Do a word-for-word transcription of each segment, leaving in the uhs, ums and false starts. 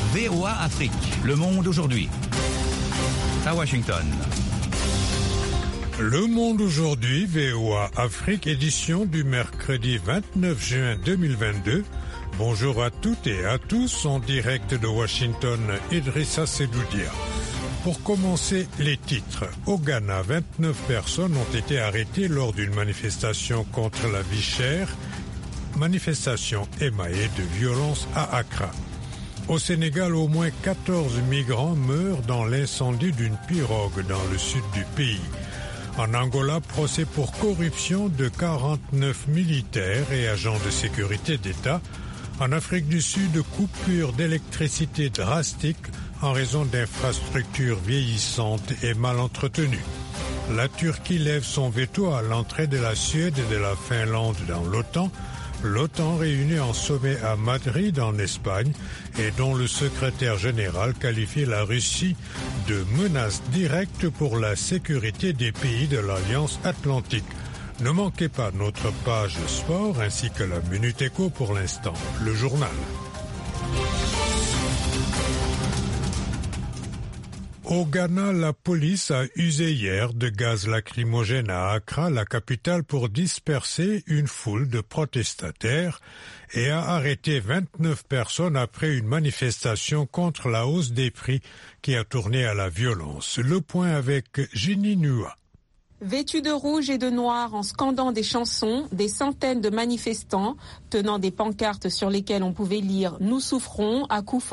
V O A Afrique, le monde aujourd'hui. À Washington. Le monde aujourd'hui, V O A Afrique, édition du mercredi vingt-neuf juin deux mille vingt-deux. Bonjour à toutes et à tous, en direct de Washington, Idrissa Sedoudia. Pour commencer, les titres. Au Ghana, vingt-neuf personnes ont été arrêtées lors d'une manifestation contre la vie chère, manifestation émaillée de violence à Accra. Au Sénégal, au moins quatorze migrants meurent dans l'incendie d'une pirogue dans le sud du pays. En Angola, procès pour corruption de quarante-neuf militaires et agents de sécurité d'État. En Afrique du Sud, coupure d'électricité drastique en raison d'infrastructures vieillissantes et mal entretenues. La Turquie lève son veto à l'entrée de la Suède et de la Finlande dans l'OTAN. L'OTAN réunie en sommet à Madrid en Espagne et dont le secrétaire général qualifie la Russie de menace directe pour la sécurité des pays de l'Alliance Atlantique. Ne manquez pas notre page sport ainsi que la Minute Éco pour l'instant, le journal. Au Ghana, la police a usé hier de gaz lacrymogène à Accra, la capitale, pour disperser une foule de protestataires et a arrêté vingt-neuf personnes après une manifestation contre la hausse des prix qui a tourné à la violence. Le point avec Ginny Nua. Vêtus de rouge et de noir en scandant des chansons, des centaines de manifestants tenant des pancartes sur lesquelles on pouvait lire « Nous souffrons, Akufo-Addo »,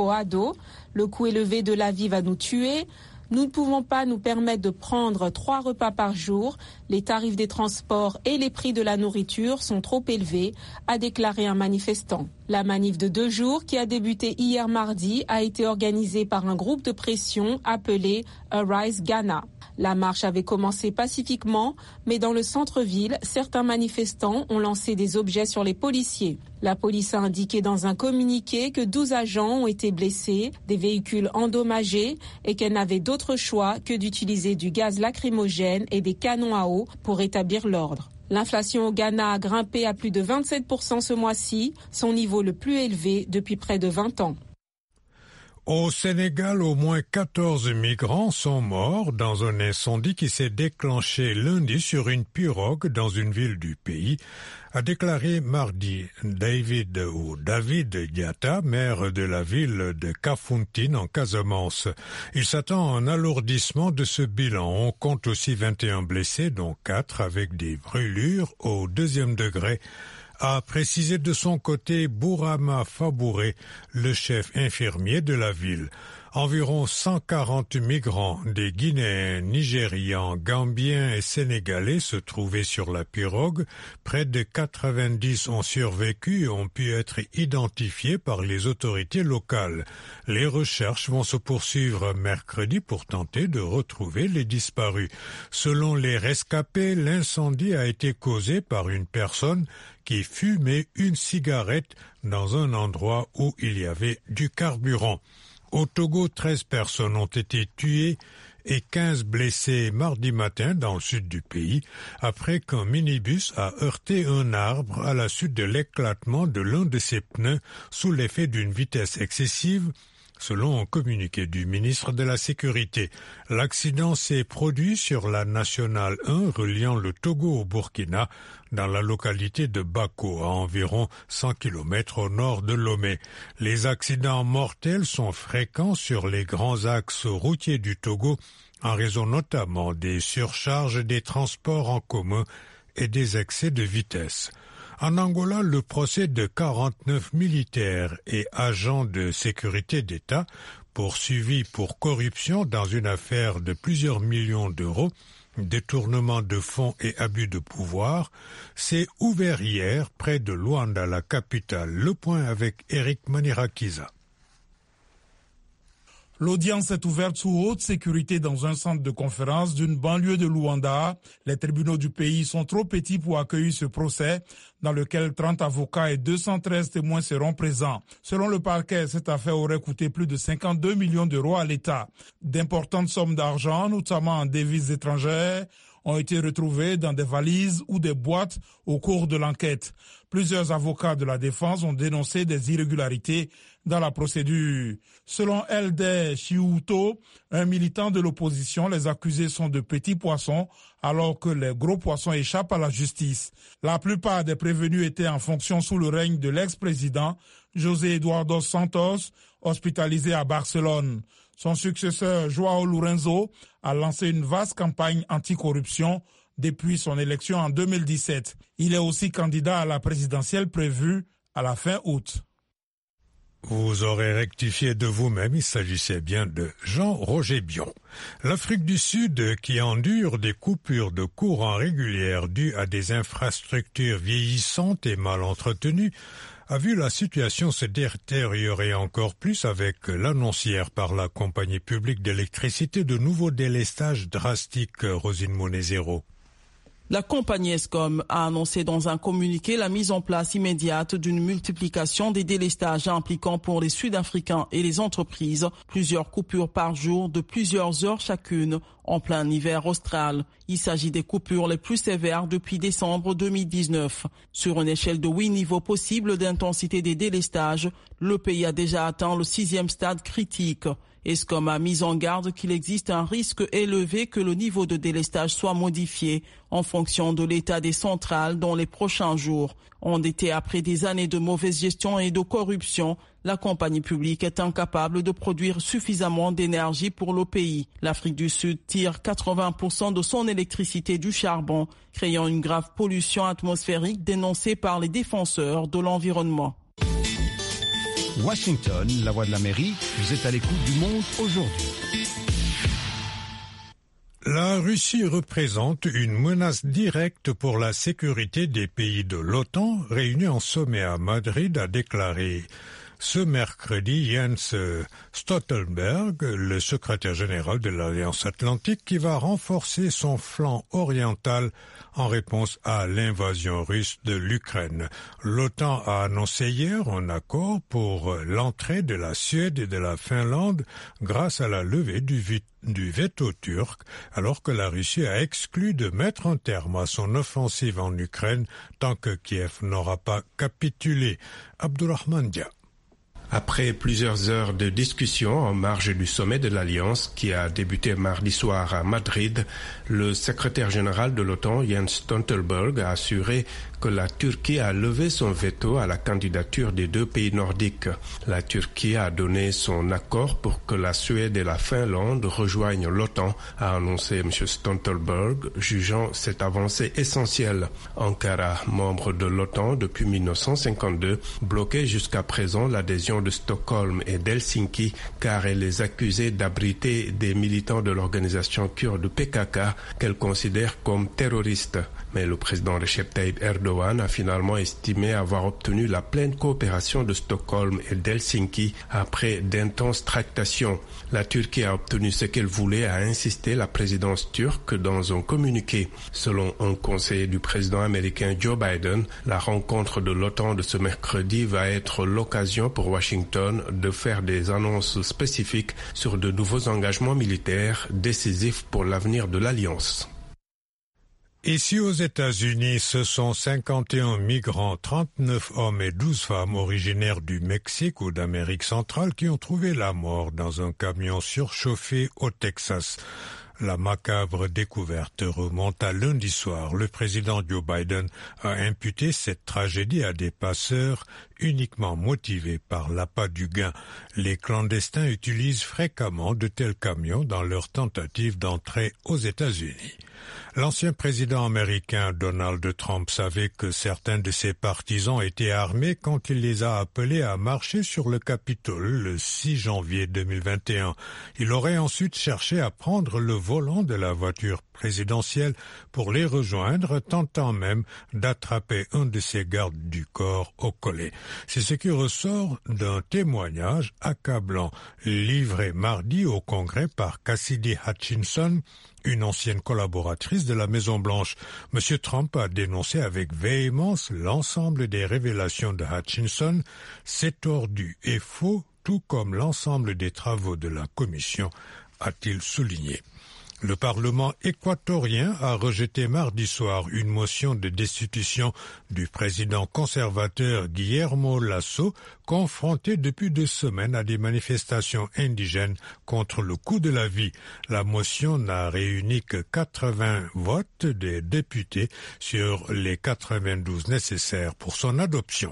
le coût élevé de la vie va nous tuer. Nous ne pouvons pas nous permettre de prendre trois repas par jour. Les tarifs des transports et les prix de la nourriture sont trop élevés, a déclaré un manifestant. La manif de deux jours, qui a débuté hier mardi, a été organisée par un groupe de pression appelé Arise Ghana. La marche avait commencé pacifiquement, mais dans le centre-ville, certains manifestants ont lancé des objets sur les policiers. La police a indiqué dans un communiqué que douze agents ont été blessés, des véhicules endommagés et qu'elle n'avait d'autre choix que d'utiliser du gaz lacrymogène et des canons à eau pour rétablir l'ordre. L'inflation au Ghana a grimpé à plus de vingt-sept pour cent ce mois-ci, son niveau le plus élevé depuis près de vingt ans. Au Sénégal, au moins quatorze migrants sont morts dans un incendie qui s'est déclenché lundi sur une pirogue dans une ville du pays, a déclaré mardi David ou David Diatta, maire de la ville de Kafountine en Casamance. Il s'attend à un alourdissement de ce bilan. On compte aussi vingt et un blessés, dont quatre avec des brûlures au deuxième degré, a précisé de son côté Bourama Fabouré, le chef infirmier de la ville. Environ cent quarante migrants, des Guinéens, Nigérians, Gambiens et Sénégalais se trouvaient sur la pirogue. Près de quatre-vingt-dix ont survécu et ont pu être identifiés par les autorités locales. Les recherches vont se poursuivre mercredi pour tenter de retrouver les disparus. Selon les rescapés, l'incendie a été causé par une personne qui fumait une cigarette dans un endroit où il y avait du carburant. Au Togo, treize personnes ont été tuées et quinze blessées mardi matin dans le sud du pays après qu'un minibus a heurté un arbre à la suite de l'éclatement de l'un de ses pneus sous l'effet d'une vitesse excessive. Selon un communiqué du ministre de la Sécurité, l'accident s'est produit sur la nationale un reliant le Togo au Burkina, dans la localité de Bako, à environ cent kilomètres au nord de Lomé. Les accidents mortels sont fréquents sur les grands axes routiers du Togo, en raison notamment des surcharges des transports en commun et des excès de vitesse. En Angola, le procès de quarante-neuf militaires et agents de sécurité d'État poursuivis pour corruption dans une affaire de plusieurs millions d'euros, détournement de fonds et abus de pouvoir, s'est ouvert hier près de Luanda, la capitale. Le point avec Eric Manirakiza. L'audience est ouverte sous haute sécurité dans un centre de conférence d'une banlieue de Luanda. Les tribunaux du pays sont trop petits pour accueillir ce procès dans lequel trente avocats et deux cent treize témoins seront présents. Selon le parquet, cette affaire aurait coûté plus de cinquante-deux millions d'euros à l'État. D'importantes sommes d'argent, notamment en devises étrangères, ont été retrouvés dans des valises ou des boîtes au cours de l'enquête. Plusieurs avocats de la défense ont dénoncé des irrégularités dans la procédure. Selon Elder Chiuto, un militant de l'opposition, les accusés sont de petits poissons alors que les gros poissons échappent à la justice. La plupart des prévenus étaient en fonction sous le règne de l'ex-président José Eduardo Santos, hospitalisé à Barcelone. Son successeur, João Lourenço, a lancé une vaste campagne anticorruption depuis son élection en deux mille dix-sept. Il est aussi candidat à la présidentielle prévue à la fin août. Vous aurez rectifié de vous-même, il s'agissait bien de Jean-Roger Bion. L'Afrique du Sud, qui endure des coupures de courant régulières dues à des infrastructures vieillissantes et mal entretenues, a vu la situation se détériorer encore plus avec l'annonce hier par la compagnie publique d'électricité de nouveaux délestages drastiques. Rosine Monezero. La compagnie Eskom a annoncé dans un communiqué la mise en place immédiate d'une multiplication des délestages impliquant pour les Sud-Africains et les entreprises plusieurs coupures par jour de plusieurs heures chacune en plein hiver austral. Il s'agit des coupures les plus sévères depuis décembre deux mille dix-neuf. Sur une échelle de huit niveaux possibles d'intensité des délestages, le pays a déjà atteint le sixième stade critique. Eskom a mis en garde qu'il existe un risque élevé que le niveau de délestage soit modifié en fonction de l'état des centrales dans les prochains jours. Endettée après des années de mauvaise gestion et de corruption, la compagnie publique est incapable de produire suffisamment d'énergie pour le pays. L'Afrique du Sud tire quatre-vingts pour cent de son électricité du charbon, créant une grave pollution atmosphérique dénoncée par les défenseurs de l'environnement. Washington, la voix de l'Amérique, vous êtes à l'écoute du monde aujourd'hui. La Russie représente une menace directe pour la sécurité des pays de l'OTAN réunis en sommet à Madrid, a déclaré ce mercredi Jens Stoltenberg, le secrétaire général de l'Alliance Atlantique, qui va renforcer son flanc oriental en réponse à l'invasion russe de l'Ukraine. L'OTAN a annoncé hier un accord pour l'entrée de la Suède et de la Finlande grâce à la levée du, du veto turc, alors que la Russie a exclu de mettre un terme à son offensive en Ukraine tant que Kiev n'aura pas capitulé. Abdurrahman Dia. Après plusieurs heures de discussion en marge du sommet de l'Alliance qui a débuté mardi soir à Madrid, le secrétaire général de l'OTAN, Jens Stoltenberg, a assuré que la Turquie a levé son veto à la candidature des deux pays nordiques. La Turquie a donné son accord pour que la Suède et la Finlande rejoignent l'OTAN, a annoncé M. Stoltenberg, jugeant cette avancée essentielle. Ankara, membre de l'OTAN depuis mille neuf cent cinquante-deux, bloquait jusqu'à présent l'adhésion de Stockholm et d'Helsinki car elle les accusait d'abriter des militants de l'organisation kurde P K K qu'elle considère comme terroristes. Mais le président Recep Tayyip Erdogan a finalement estimé avoir obtenu la pleine coopération de Stockholm et d'Helsinki après d'intenses tractations. La Turquie a obtenu ce qu'elle voulait, a insisté la présidence turque dans un communiqué. Selon un conseiller du président américain Joe Biden, la rencontre de l'OTAN de ce mercredi va être l'occasion pour Washington de faire des annonces spécifiques sur de nouveaux engagements militaires décisifs pour l'avenir de l'Alliance. Ici aux États-Unis, ce sont cinquante et un migrants, trente-neuf hommes et douze femmes originaires du Mexique ou d'Amérique centrale qui ont trouvé la mort dans un camion surchauffé au Texas. La macabre découverte remonte à lundi soir. Le président Joe Biden a imputé cette tragédie à des passeurs uniquement motivés par l'appât du gain. Les clandestins utilisent fréquemment de tels camions dans leur tentative d'entrer aux États-Unis. L'ancien président américain Donald Trump savait que certains de ses partisans étaient armés quand il les a appelés à marcher sur le Capitole le six janvier deux mille vingt et un. Il aurait ensuite cherché à prendre le volant de la voiture présidentielle pour les rejoindre, tentant même d'attraper un de ses gardes du corps au collet. C'est ce qui ressort d'un témoignage accablant livré mardi au Congrès par Cassidy Hutchinson, une ancienne collaboratrice de la Maison-Blanche. M. Trump a dénoncé avec véhémence l'ensemble des révélations de Hutchinson. C'est tordu et faux, tout comme l'ensemble des travaux de la commission, a-t-il souligné. Le Parlement équatorien a rejeté mardi soir une motion de destitution du président conservateur Guillermo Lasso, confronté depuis deux semaines à des manifestations indigènes contre le coût de la vie. La motion n'a réuni que quatre-vingts votes des députés sur les quatre-vingt-douze nécessaires pour son adoption.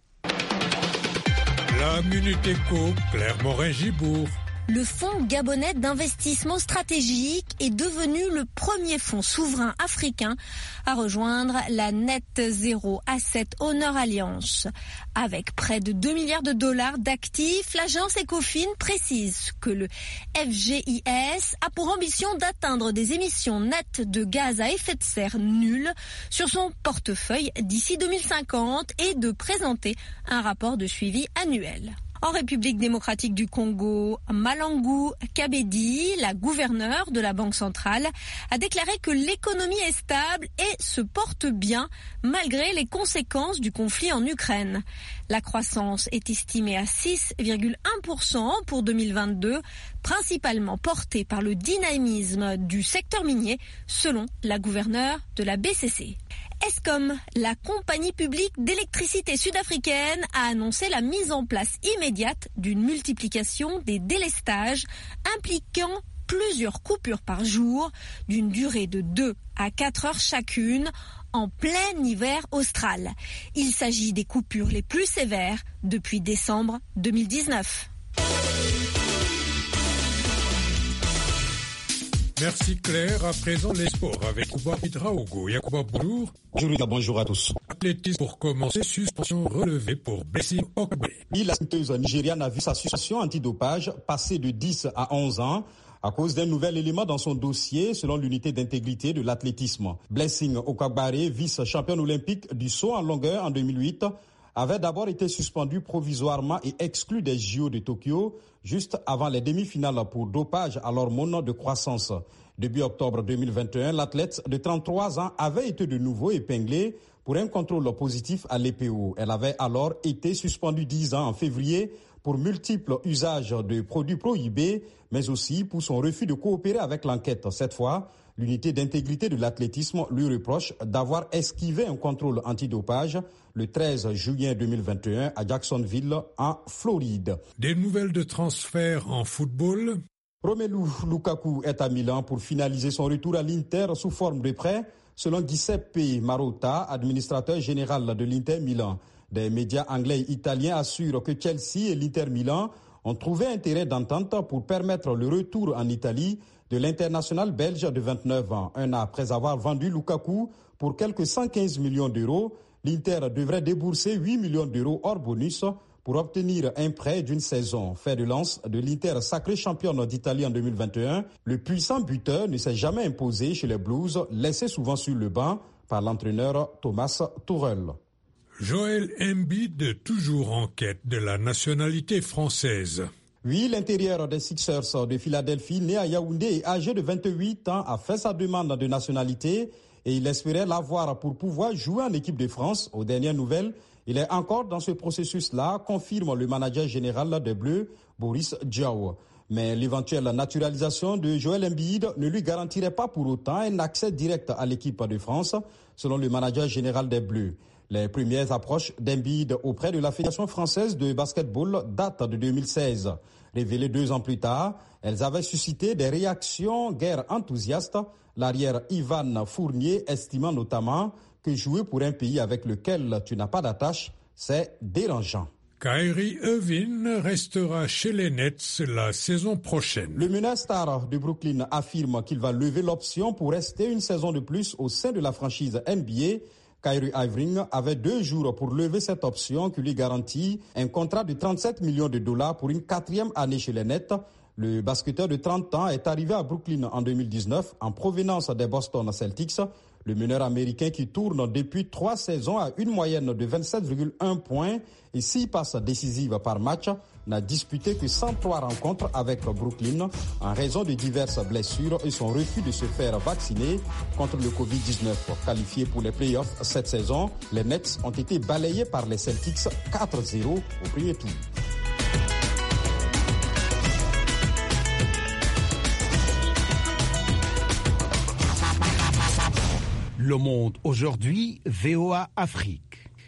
La Minute Éco, Claire Morin-Gibourg. Le fonds gabonais d'investissement stratégique est devenu le premier fonds souverain africain à rejoindre la Net Zero Asset Owner Alliance. Avec près de deux milliards de dollars d'actifs, l'agence Ecofin précise que le F G I S a pour ambition d'atteindre des émissions nettes de gaz à effet de serre nulles sur son portefeuille d'ici deux mille cinquante et de présenter un rapport de suivi annuel. En République démocratique du Congo, Malangou Kabedi, la gouverneure de la Banque centrale, a déclaré que l'économie est stable et se porte bien malgré les conséquences du conflit en Ukraine. La croissance est estimée à six virgule un pour cent pour deux mille vingt-deux, principalement portée par le dynamisme du secteur minier, selon la gouverneure de la B C C. Eskom, la compagnie publique d'électricité sud-africaine, a annoncé la mise en place immédiate d'une multiplication des délestages impliquant plusieurs coupures par jour d'une durée de deux à quatre heures chacune en plein hiver austral. Il s'agit des coupures les plus sévères depuis décembre deux mille dix-neuf. Merci Claire. À présent, les sports avec Yacouba Idraogo. Yacouba, bonjour. Bonjour, bonjour à tous. Athlétisme pour commencer, suspension relevée pour Blessing Okbe. La skieuse nigériane a vu sa suspension antidopage passer de dix à onze ans à cause d'un nouvel élément dans son dossier selon l'unité d'intégrité de l'athlétisme. Blessing Okagbare, vice-championne olympique du saut en longueur en deux mille huit, avait d'abord été suspendu provisoirement et exclu des J O de Tokyo juste avant les demi-finales pour dopage à l'hormone de croissance. Début octobre deux mille vingt et un, l'athlète de trente-trois ans avait été de nouveau épinglée pour un contrôle positif à l'E P O. Elle avait alors été suspendue dix ans en février pour multiples usages de produits prohibés, mais aussi pour son refus de coopérer avec l'enquête. Cette fois, l'unité d'intégrité de l'athlétisme lui reproche d'avoir esquivé un contrôle antidopage le treize juillet deux mille vingt et un à Jacksonville, en Floride. Des nouvelles de transfert en football. Romelu Lukaku est à Milan pour finaliser son retour à l'Inter sous forme de prêt, selon Giuseppe Marotta, administrateur général de l'Inter Milan. Des médias anglais et italiens assurent que Chelsea et l'Inter Milan ont trouvé intérêt d'entente pour permettre le retour en Italie de l'international belge de vingt-neuf ans. Un an après avoir vendu Lukaku pour quelques cent quinze millions d'euros, l'Inter devrait débourser huit millions d'euros hors bonus pour obtenir un prêt d'une saison. Fait de lance de l'Inter sacré championne d'Italie en deux mille vingt et un, le puissant buteur ne s'est jamais imposé chez les Blues, laissé souvent sur le banc par l'entraîneur Thomas Tuchel. Joel Embiid, toujours en quête de la nationalité française. Oui, l'intérieur des Sixers de Philadelphie, né à Yaoundé et âgé de vingt-huit ans, a fait sa demande de nationalité et il espérait l'avoir pour pouvoir jouer en équipe de France. Aux dernières nouvelles, il est encore dans ce processus-là, confirme le manager général des Bleus, Boris Diaw. Mais l'éventuelle naturalisation de Joel Embiid ne lui garantirait pas pour autant un accès direct à l'équipe de France, selon le manager général des Bleus. Les premières approches d'Embiid auprès de la Fédération française de basketball datent de deux mille seize. Révélées deux ans plus tard, elles avaient suscité des réactions guère enthousiastes, l'arrière Ivan Fournier estimant notamment que jouer pour un pays avec lequel tu n'as pas d'attache, c'est dérangeant. Kyrie Irving restera chez les Nets la saison prochaine. Le meneur star de Brooklyn affirme qu'il va lever l'option pour rester une saison de plus au sein de la franchise N B A. Kyrie Irving avait deux jours pour lever cette option qui lui garantit un contrat de trente-sept millions de dollars pour une quatrième année chez les Nets. Le basketteur de trente ans est arrivé à Brooklyn en deux mille dix-neuf en provenance des Boston Celtics. Le meneur américain qui tourne depuis trois saisons à une moyenne de vingt-sept virgule un points et six passes décisives par match n'a disputé que cent trois rencontres avec Brooklyn en raison de diverses blessures et son refus de se faire vacciner contre le covid dix-neuf. Qualifiés pour les playoffs cette saison, les Nets ont été balayés par les Celtics quatre zéro au premier tour. Le Monde aujourd'hui, V O A Afrique.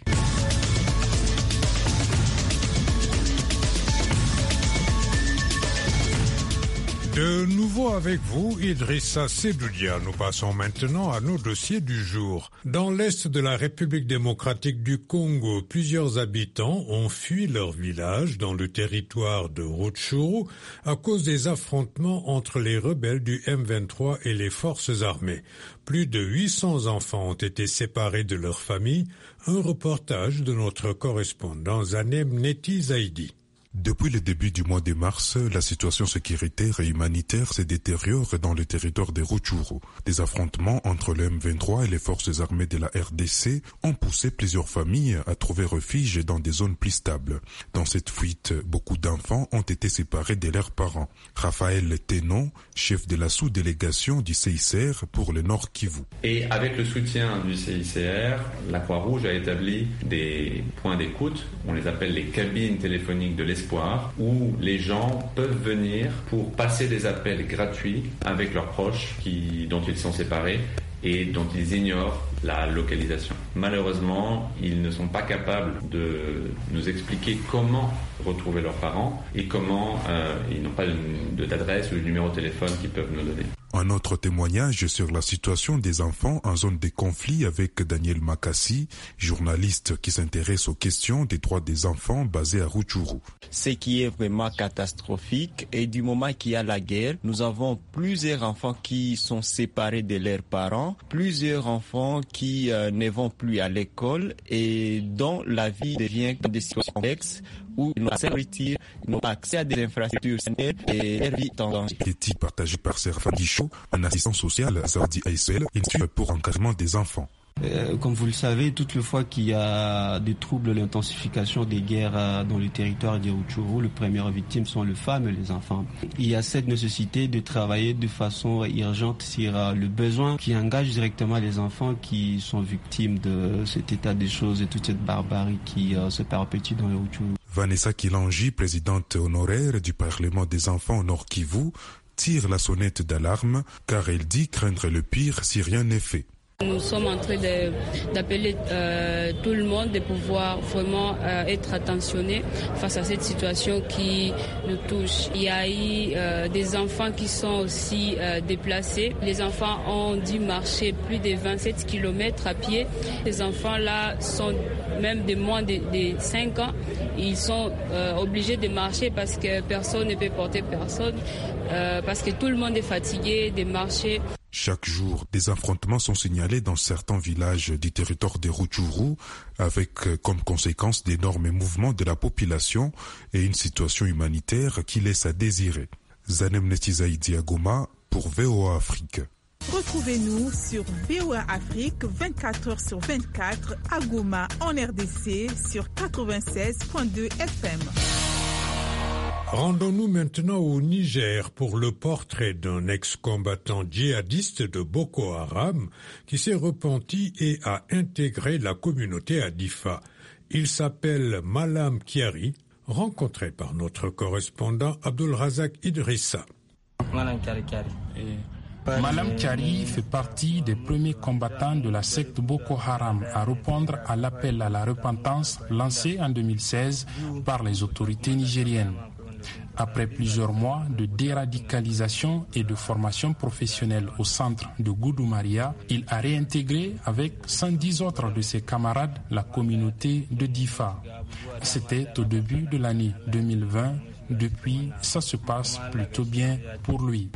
De nouveau avec vous, Idrissa Sedoudia. Nous passons maintenant à nos dossiers du jour. Dans l'est de la République démocratique du Congo, plusieurs habitants ont fui leur village dans le territoire de Rutshuru à cause des affrontements entre les rebelles du M vingt-trois et les forces armées. Plus de huit cents enfants ont été séparés de leur famille. Un reportage de notre correspondant Zanem Neti Zaidi. Depuis le début du mois de mars, la situation sécuritaire et humanitaire se détériore dans le territoire de Rutshuru. Des affrontements entre le M vingt-trois et les forces armées de la R D C ont poussé plusieurs familles à trouver refuge dans des zones plus stables. Dans cette fuite, beaucoup d'enfants ont été séparés de leurs parents. Raphaël Tenon, chef de la sous-délégation du C I C R pour le Nord Kivu. Et avec le soutien du C I C R, la Croix-Rouge a établi des points d'écoute, on les appelle les cabines téléphoniques de l'espoir, où les gens peuvent venir pour passer des appels gratuits avec leurs proches qui, dont ils sont séparés et dont ils ignorent la localisation. Malheureusement, ils ne sont pas capables de nous expliquer comment retrouver leurs parents et comment euh, ils n'ont pas de, d'adresse ou de numéro de téléphone qu'ils peuvent nous donner. Un autre témoignage sur la situation des enfants en zone de conflit avec Daniel Makassi, journaliste qui s'intéresse aux questions des droits des enfants basé à Rutshuru. Ce qui est vraiment catastrophique, et du moment qu'il y a la guerre, nous avons plusieurs enfants qui sont séparés de leurs parents, plusieurs enfants qui euh, ne vont plus à l'école et dont la vie devient des situations complexes où ils n'ont pas sécurité, ils n'ont pas accès à des infrastructures et leur vie est en danger. Est-il partagé par Serfa Guichot, un assistant social à Zardi A S L, institut pour encadrement des enfants. Euh, comme vous le savez, toutes les fois qu'il y a des troubles, l'intensification des guerres euh, dans le territoire de Rutshuru, les premières victimes sont les femmes et les enfants. Il y a cette nécessité de travailler de façon urgente sur euh, le besoin qui engage directement les enfants qui sont victimes de cet état des choses et toute cette barbarie qui euh, se perpétue dans le Rutshuru. Vanessa Kilangi, présidente honoraire du Parlement des enfants au Nord Kivu, tire la sonnette d'alarme car elle dit craindre le pire si rien n'est fait. Nous sommes en train de, d'appeler euh, tout le monde de pouvoir vraiment euh, être attentionné face à cette situation qui nous touche. Il y a eu euh, des enfants qui sont aussi euh, déplacés. Les enfants ont dû marcher plus de vingt-sept kilomètres à pied. Ces enfants-là sont même de moins de, de cinq ans. Ils sont euh, obligés de marcher parce que personne ne peut porter personne, euh, parce que tout le monde est fatigué de marcher. Chaque jour, des affrontements sont signalés dans certains villages du territoire de Rutshuru, avec comme conséquence d'énormes mouvements de la population et une situation humanitaire qui laisse à désirer. Zanem Netizaï Diagoma pour V O A Afrique. Retrouvez-nous sur V O A Afrique vingt-quatre heures sur vingt-quatre à Goma en R D C sur quatre-vingt-seize virgule deux F M. Rendons-nous maintenant au Niger pour le portrait d'un ex-combattant djihadiste de Boko Haram qui s'est repenti et a intégré la communauté à Difa. Il s'appelle Malam Kiari, rencontré par notre correspondant Abdulrazak Idrissa. Malam Kiari fait partie des premiers combattants de la secte Boko Haram à répondre à l'appel à la repentance lancé en deux mille seize par les autorités nigériennes. Après plusieurs mois de déradicalisation et de formation professionnelle au centre de Goudoumaria, il a réintégré avec cent dix autres de ses camarades la communauté de Difa. C'était au début de l'année deux mille vingt. Depuis, ça se passe plutôt bien pour lui.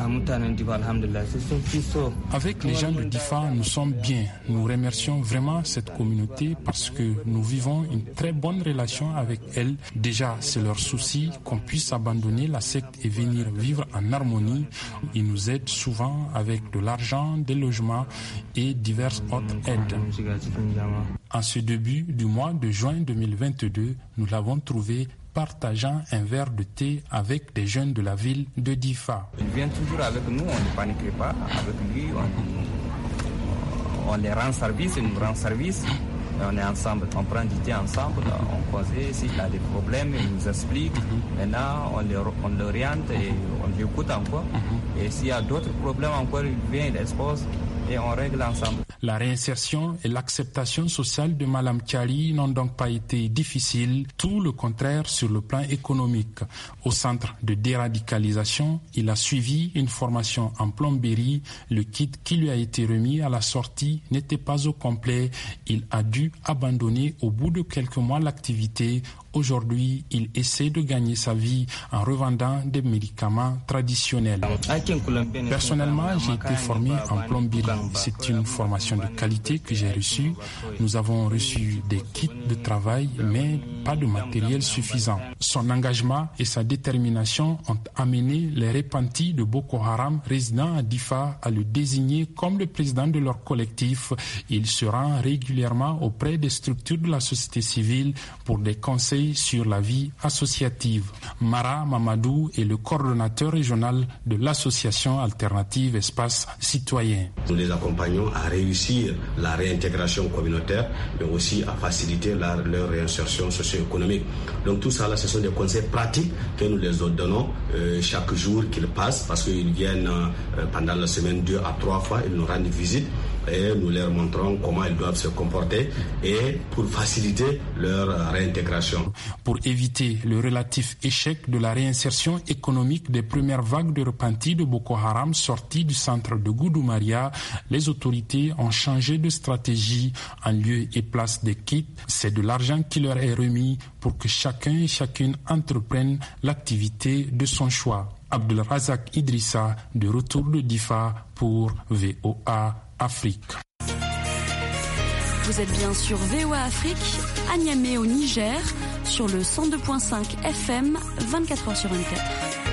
Avec les gens de Difa, nous sommes bien. Nous remercions vraiment cette communauté parce que nous vivons une très bonne relation avec elle. Déjà, c'est leur souci qu'on puisse abandonner la secte et venir vivre en harmonie. Ils nous aident souvent avec de l'argent, des logements et diverses autres aides. En ce début du mois de juin deux mille vingt-deux, nous l'avons trouvé partageant un verre de thé avec des jeunes de la ville de Difa. Il vient toujours avec nous, on ne panique pas avec lui, on, on les rend service, il nous rend service, et on est ensemble, on prend du thé ensemble, on cause, s'il a des problèmes, il nous explique, maintenant on, on l'oriente et on l'écoute encore, et s'il y a d'autres problèmes encore, il vient, il expose, et on règle ensemble. La réinsertion et l'acceptation sociale de Mme Thiali n'ont donc pas été difficiles, tout le contraire sur le plan économique. Au centre de déradicalisation, il a suivi une formation en plomberie. Le kit qui lui a été remis à la sortie n'était pas au complet. Il a dû abandonner au bout de quelques mois l'activité. Aujourd'hui, il essaie de gagner sa vie en revendant des médicaments traditionnels. Personnellement, j'ai été formé en plomberie. C'est une formation de qualité que j'ai reçue. Nous avons reçu des kits de travail, mais pas de matériel suffisant. Son engagement et sa détermination ont amené les repentis de Boko Haram résidant à Difa à le désigner comme le président de leur collectif. Il se rend régulièrement auprès des structures de la société civile pour des conseils sur la vie associative. Mara Mamadou est le coordonnateur régional de l'association alternative Espace Citoyen. Nous les accompagnons à réussir la réintégration communautaire, mais aussi à faciliter la, leur réinsertion socio-économique. Donc tout ça, là, ce sont des conseils pratiques que nous les donnons euh, chaque jour qu'ils passent, parce qu'ils viennent euh, pendant la semaine deux à trois fois, ils nous rendent visite. Et nous leur montrons comment ils doivent se comporter et pour faciliter leur réintégration. Pour éviter le relatif échec de la réinsertion économique des premières vagues de repentis de Boko Haram sortis du centre de Goudoumaria, les autorités ont changé de stratégie. En lieu et place des kits, c'est de l'argent qui leur est remis pour que chacun et chacune entreprenne l'activité de son choix. Abdelrazak Idrissa, de retour de Difa pour V O A Afrique. Vous êtes bien sur V O A Afrique, à Niamey au Niger, sur le cent deux virgule cinq F M, vingt-quatre heures sur vingt-quatre.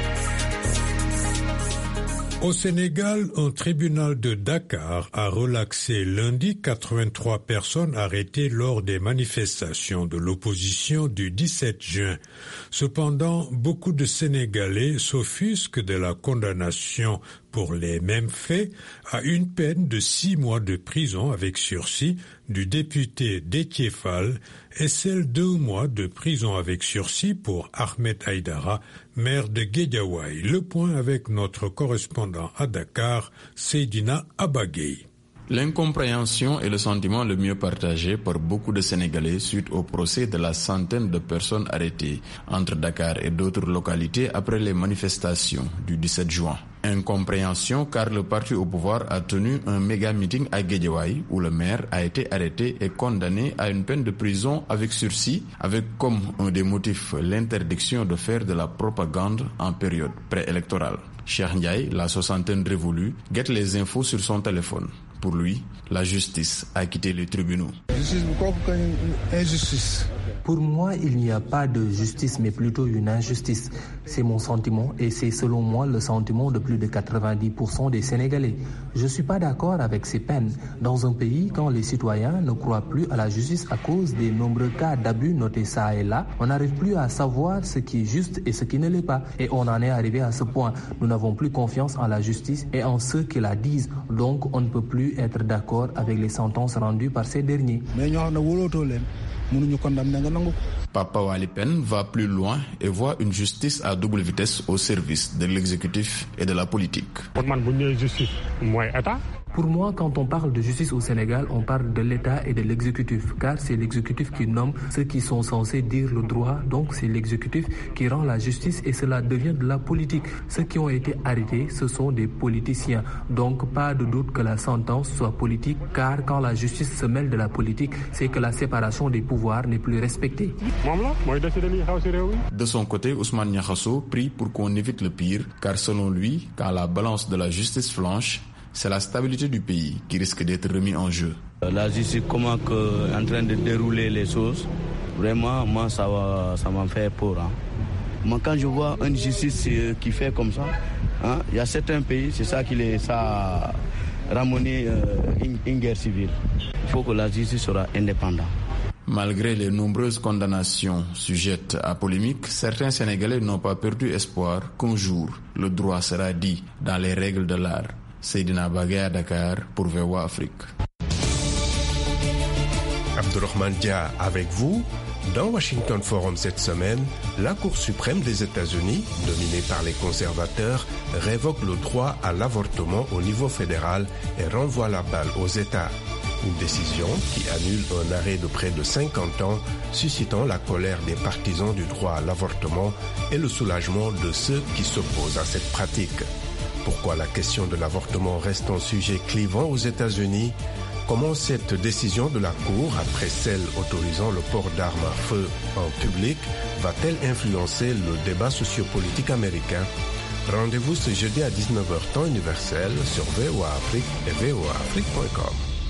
Au Sénégal, un tribunal de Dakar a relaxé lundi quatre-vingt-trois personnes arrêtées lors des manifestations de l'opposition du dix-sept juin. Cependant, beaucoup de Sénégalais s'offusquent de la condamnation pour les mêmes faits à une peine de six mois de prison avec sursis du député Déthié Fall et celle de deux mois de prison avec sursis pour Ahmed Aïdara, maire de Guédiawaye. Le point avec notre correspondant à Dakar, Seydina Abagay. L'incompréhension est le sentiment le mieux partagé par beaucoup de Sénégalais suite au procès de la centaine de personnes arrêtées entre Dakar et d'autres localités après les manifestations du dix-sept juin. Incompréhension car le parti au pouvoir a tenu un méga meeting à Guédiawaye où le maire a été arrêté et condamné à une peine de prison avec sursis avec comme un des motifs l'interdiction de faire de la propagande en période préélectorale. Cheikh Ndiaye, la soixantaine révolue, guette les infos sur son téléphone. Pour lui, la justice a quitté les tribunaux. Pour moi, il n'y a pas de justice, mais plutôt une injustice. C'est mon sentiment et c'est selon moi le sentiment de plus de quatre-vingt-dix pour cent des Sénégalais. Je ne suis pas d'accord avec ces peines. Dans un pays, quand les citoyens ne croient plus à la justice à cause des nombreux cas d'abus notés ça et là, on n'arrive plus à savoir ce qui est juste et ce qui ne l'est pas. Et on en est arrivé à ce point. Nous n'avons plus confiance en la justice et en ceux qui la disent. Donc, on ne peut plus être d'accord avec les sentences rendues par ces derniers. Papa Wali Pen va plus loin et voit une justice à double vitesse au service de l'exécutif et de la politique. Pour moi, quand on parle de justice au Sénégal, on parle de l'État et de l'exécutif, car c'est l'exécutif qui nomme ceux qui sont censés dire le droit, donc c'est l'exécutif qui rend la justice et cela devient de la politique. Ceux qui ont été arrêtés, ce sont des politiciens, donc pas de doute que la sentence soit politique, car quand la justice se mêle de la politique, c'est que la séparation des pouvoirs n'est plus respectée. De son côté, Ousmane Niakhasso prie pour qu'on évite le pire, car selon lui, quand la balance de la justice flanche, c'est la stabilité du pays qui risque d'être remise en jeu. La justice, comment que, en train de dérouler les choses, vraiment, moi, ça, va, ça m'en fait peur. Hein. Moi, quand je vois une justice qui fait comme ça, hein, il y a certains pays, c'est ça qui les a ramené euh, une, une guerre civile. Il faut que la justice soit indépendante. Malgré les nombreuses condamnations sujettes à polémique, certains Sénégalais n'ont pas perdu espoir qu'un jour, le droit sera dit dans les règles de l'art. Seydina Bagay à Dakar pour V O A Afrique. Abdourahmane Dia avec vous. Dans Washington Forum cette semaine, la Cour suprême des États-Unis, dominée par les conservateurs, révoque le droit à l'avortement au niveau fédéral et renvoie la balle aux États. Une décision qui annule un arrêt de près de cinquante ans, suscitant la colère des partisans du droit à l'avortement et le soulagement de ceux qui s'opposent à cette pratique. Pourquoi la question de l'avortement reste un sujet clivant aux États-Unis? Comment cette décision de la Cour, après celle autorisant le port d'armes à feu en public, va-t-elle influencer le débat sociopolitique américain? Rendez-vous ce jeudi à dix-neuf heures temps universel sur V O A Afrique et V O A Afrique point com.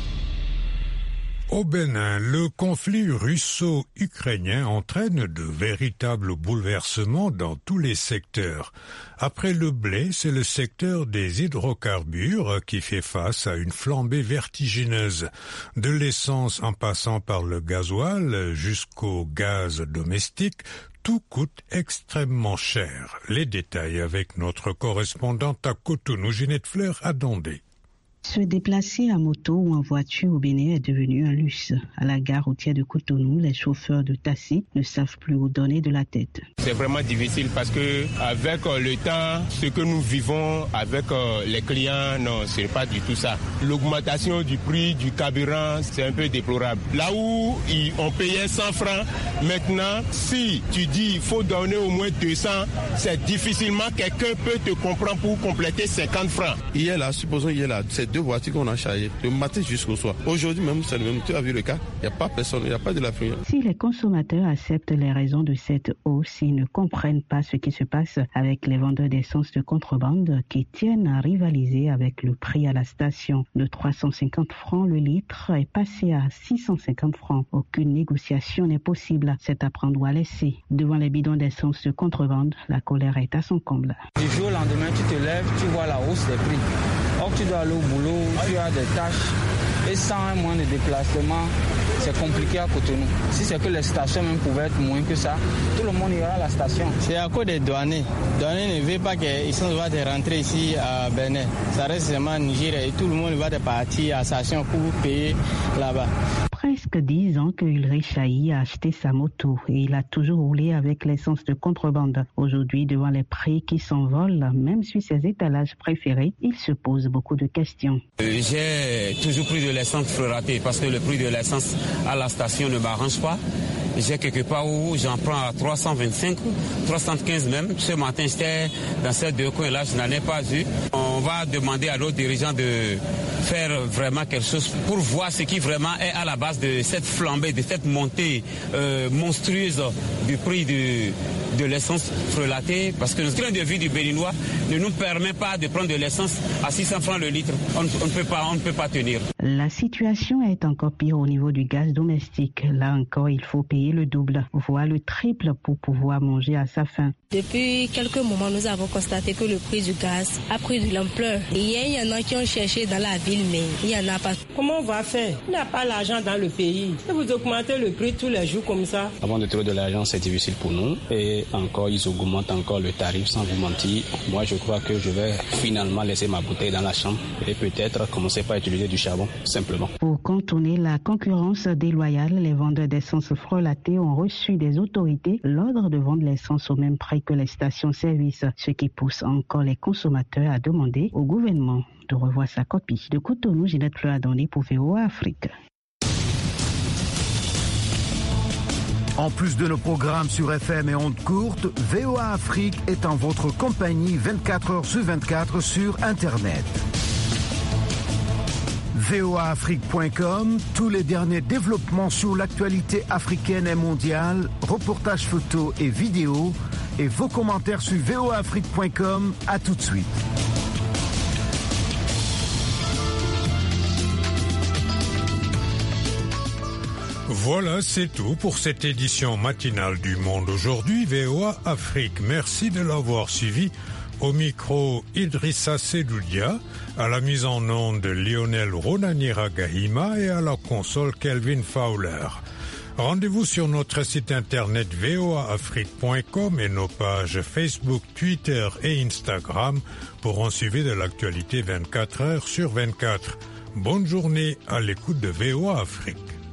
Au Bénin, le conflit russo-ukrainien entraîne de véritables bouleversements dans tous les secteurs. Après le blé, c'est le secteur des hydrocarbures qui fait face à une flambée vertigineuse. De l'essence en passant par le gasoil jusqu'au gaz domestique, tout coûte extrêmement cher. Les détails avec notre correspondante à Cotonou, Ginette Fleur, à Dondé. Se déplacer à moto ou en voiture au Bénin est devenu un luxe. À la gare routière de Cotonou, les chauffeurs de taxi ne savent plus où donner de la tête. C'est vraiment difficile parce que avec le temps, ce que nous vivons avec les clients, non, c'est pas du tout ça. L'augmentation du prix du carburant, c'est un peu déplorable. Là où on payait cent francs, maintenant, si tu dis il faut donner au moins deux cents, c'est difficilement quelqu'un peut te comprendre pour compléter cinquante francs. Hier là, supposons hier là, c'est deux voitures qu'on a chargées, le matin jusqu'au soir. Aujourd'hui même, c'est le même. Tu as vu le cas, il n'y a pas personne, il n'y a pas de la pluie. Si les consommateurs acceptent les raisons de cette hausse, ils ne comprennent pas ce qui se passe avec les vendeurs d'essence de contrebande qui tiennent à rivaliser avec le prix à la station. De trois cent cinquante francs le litre est passé à six cent cinquante francs. Aucune négociation n'est possible. C'est à prendre ou à laisser. Devant les bidons d'essence de contrebande, la colère est à son comble. Du jour au lendemain, tu te lèves, tu vois la hausse des prix. Or, tu dois aller au boulot, tu as des tâches et sans un moyen de déplacement, c'est compliqué à Cotonou. Si c'est que les stations même pouvaient être moins que ça, tout le monde ira à la station. C'est à cause des douaniers. Les douaniers ne veulent pas qu'ils sont de rentrer ici à Bénin. Ça reste seulement Niger et tout le monde va de partir à la station pour payer là-bas. Presque dix ans que Ulrich Chahi a acheté sa moto et il a toujours roulé avec l'essence de contrebande. Aujourd'hui, devant les prix qui s'envolent, même sur ses étalages préférés, il se pose beaucoup de questions. Euh, j'ai toujours pris de l'essence frelaté parce que le prix de l'essence à la station ne m'arrange pas. J'ai quelque part où j'en prends à trois cent vingt-cinq, trois cent quinze même. Ce matin, j'étais dans ces deux coins-là, je n'en ai pas vu. On va demander à nos dirigeants de faire vraiment quelque chose pour voir ce qui vraiment est à la base de cette flambée, de cette montée euh, monstrueuse du prix de, de l'essence frelatée. Parce que le train de vie du Béninois ne nous permet pas de prendre de l'essence à six cents francs le litre. On, on ne peut pas, on ne peut pas tenir. La situation est encore pire au niveau du gaz domestique. Là encore, il faut payer le double, voire le triple pour pouvoir manger à sa faim. Depuis quelques moments, nous avons constaté que le prix du gaz a pris de l'ampleur. Hier, il y en a qui ont cherché dans la ville, mais il n'y en a pas. Comment on va faire? Il n'y a pas l'argent dans le pays. Si vous augmentez le prix tous les jours comme ça. Avant de trouver de l'argent, c'est difficile pour nous. Et encore, ils augmentent encore le tarif sans vous mentir. Moi, je crois que je vais finalement laisser ma bouteille dans la chambre et peut-être commencer par utiliser du charbon, simplement. Pour contourner la concurrence déloyale, les vendeurs d'essence frelatée ont reçu des autorités l'ordre de vendre l'essence au même prix que les stations-service, ce qui pousse encore les consommateurs à demander au gouvernement de revoir sa copie. De Cotonou, Ginette Fleur pour V O A Afrique. En plus de nos programmes sur F M et ondes courtes, V O A Afrique est en votre compagnie vingt-quatre heures sur vingt-quatre sur Internet. V O A Afrique point com, tous les derniers développements sur l'actualité africaine et mondiale, reportages photos et vidéos, et vos commentaires sur V O A Afrique point com. À tout de suite. Voilà, c'est tout pour cette édition matinale du Monde aujourd'hui, V O A Afrique. Merci de l'avoir suivi. Au micro, Idrissa Sedoudia, à la mise en onde Lionel Ronanira Gahima et à la console Kelvin Fowler. Rendez-vous sur notre site internet V O A Afrique point com et nos pages Facebook, Twitter et Instagram pour en suivre de l'actualité vingt-quatre heures sur vingt-quatre. Bonne journée à l'écoute de V O A Afrique.